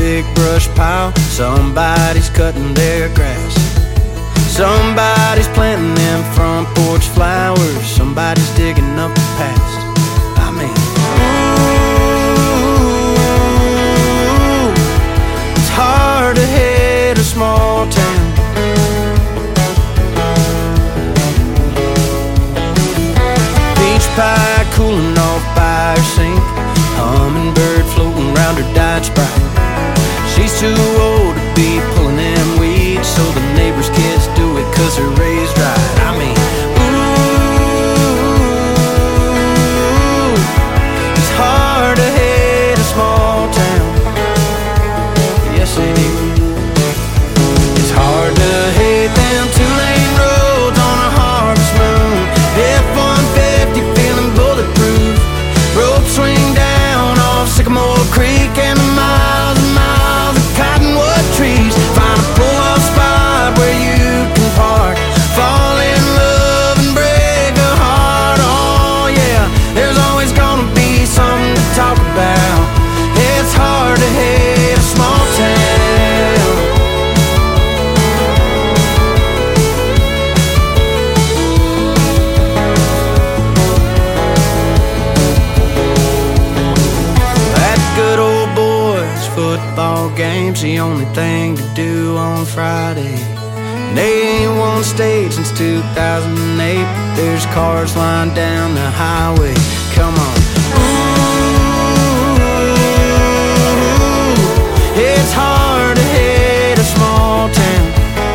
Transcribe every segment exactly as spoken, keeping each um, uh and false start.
big brush pile. Somebody's cutting their grass. Somebody's planting them front porch flowers. Somebody's digging up the past. I mean, ooh, it's hard to hate a small town. Peach pie cooling off by her sink. Hummingbird floating round her Diet Sprite. She's too old to be pulling them weeds, so the neighbor's kids do it cause they're raised right. I mean, ooh, it's hard to hate a small town. Yes it is. It's hard to hate them two-lane roads on a harvest moon. F one fifty feeling bulletproof. Rope swing down off Sycamore Creek, and the miles and miles of cottonwood trees. Find a pull-off spot where you can park, fall in love and break a heart. Oh yeah, there's always gonna be something to talk about. It's hard to hate a small town. That good old boys football game's the only thing to do on Friday. And they ain't won state since two thousand eight. There's cars lined down the highway. Come on. Ooh, it's hard to hate a small town.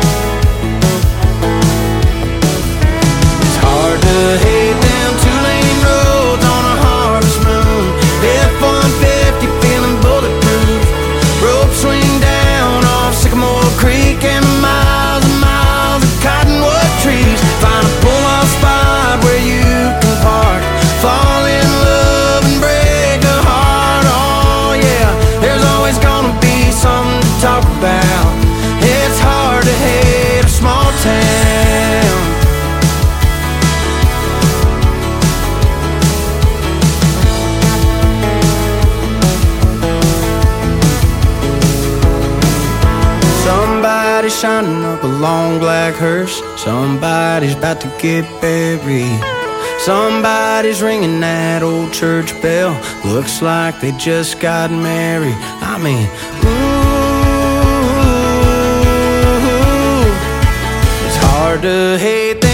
It's hard to hate them two-lane roads on a harvest moon. F one fifty feeling bulletproof. Rope swing down off Sycamore Creek, and the miles and miles of cottonwood trees. Find a pull-off spot where you can park, fall in love and break a heart. Oh yeah, there's always gonna be something to talk about. It's hard to hate a small town. Somebody's shining up a long black hearse. Somebody's about to get buried. Somebody's ringing that old church bell. Looks like they just got married. I mean, ooh, it's hard to hate